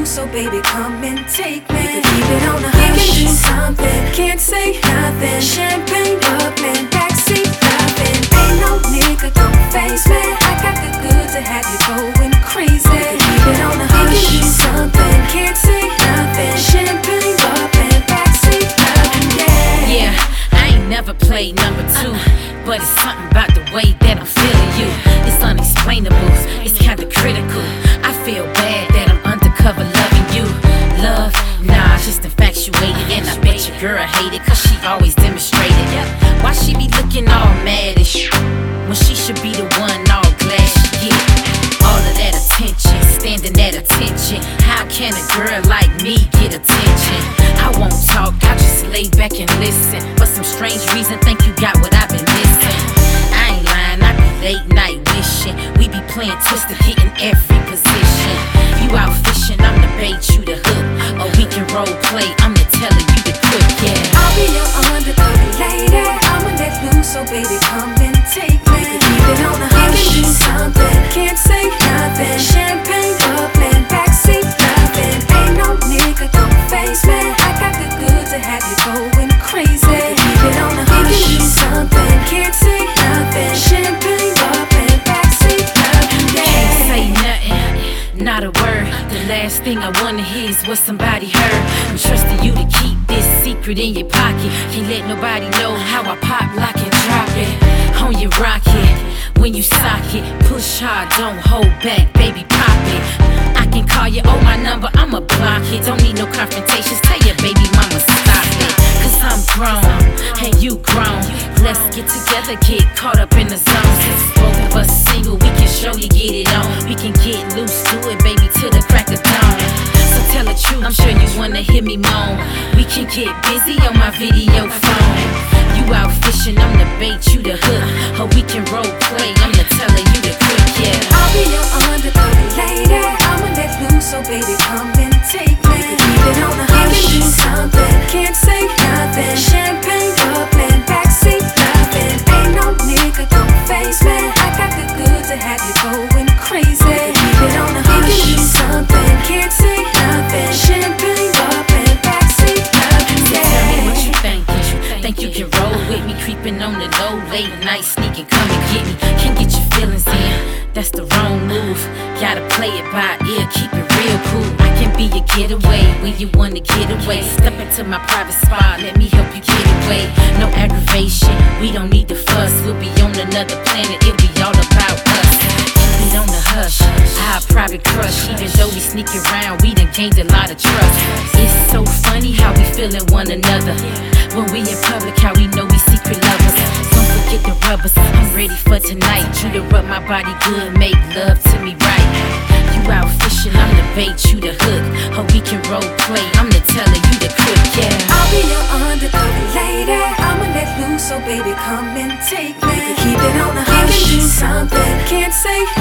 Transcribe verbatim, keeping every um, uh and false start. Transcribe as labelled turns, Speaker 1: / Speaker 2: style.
Speaker 1: loose, so baby, come and take me. You can keep it on the hush, do something. Can't say nothing. Champagne bubbling, backseat loving. Ain't no nigga gon' face me. I got the goods to have you going crazy. You can keep it on the hush, do something. Can't say nothing. Champagne bubbling, backseat loving, yeah.
Speaker 2: Yeah, I ain't never played number two, but it's something about the way that I'm feeling you. It's unexplainable, it's kinda critical. I feel bad that I'm undercover loving you. Love, nah, just infatuated. And I bet your girl hate it, cause she always demonstrated. Why she be looking all mad and shit, when she should be the one all glad she get all of that attention, standing at attention. How can a girl like me get attention? I won't talk, I just lay back and listen. For some strange reason, think you got what I've been missing. I ain't lying, I be late night wishing. We be playing twisted, hitting every position. You out fishing, I'm the bait, you the hook. Or we can role play, I'm the teller, you the cook, yeah.
Speaker 1: I'll be your undercover lady. I'ma let loose, so baby, come and take me. You can keep it on the hush, do something. Can't say nothing. Champagne bubbling, backseat loving. Ain't no nigga gon' face me. I got the goods to have you going crazy. You can keep it on the hush, do something. Can't say nothing. Champagne bubbling, backseat loving, yeah.
Speaker 2: Can't say nothing, not a word. The last thing I wanna hear is what somebody heard. I'm trusting you to keep this secret in your pocket. Can't let nobody know how I pop, lock, and drop it on your rocket. When you sock it, push hard, don't hold back, baby, pop it. I can call you, oh my number, I'ma block it. Don't need no confrontations, tell your baby mama stop it. Cause I'm grown, and you grown. Let's get together, get caught up in the zone. Since both of us single, we can surely get it on. We can get loose, do it, baby, till the crack of dawn. So tell the truth, I'm sure you wanna hear me moan. We can get busy on my video phone. You out fishing, I'm the bait, you the hook. Or we can role play, I'm the teller, you the cook, yeah.
Speaker 1: I'll be your undercover lady. I'ma let loose, so baby, come and take me. You can keep it on the hush, do something. Can't say nothing. Champagne bubbling, backseat loving. Ain't no nigga gon' face me. I got the goods to have you going crazy. You can keep it on the hush, do something. Can't say nothing. Champagne bubbling, backseat loving,
Speaker 2: So
Speaker 1: yeah.
Speaker 2: tell me what you thinking. Think you can roll with me, creeping on the low, late night sneaking, come and get me. Can't get your feelings in, that's the wrong move. Gotta play it by ear, keep it real cool. I can be your getaway when you wanna get away. Step into my private spot, let me help you get away. No aggravation, we don't need to fuss. We'll be on another planet, it'll be all about us. Keep it on the hush, our private crush. Even though we sneak around, we done gained a lot of trust. It's so funny how we feelin' one another. When we in public, how we know we secret lovers. Don't forget the rubbers, I'm ready for tonight. You to rub my body good, make love to me right. You out fishing, I'm the bait, you the hook. Or we can role play, I'm the teller, you the cook, yeah.
Speaker 1: I'll be your undercover lady. I'ma let loose, so baby, come and take me. You can keep it on the hush, do something. Can't say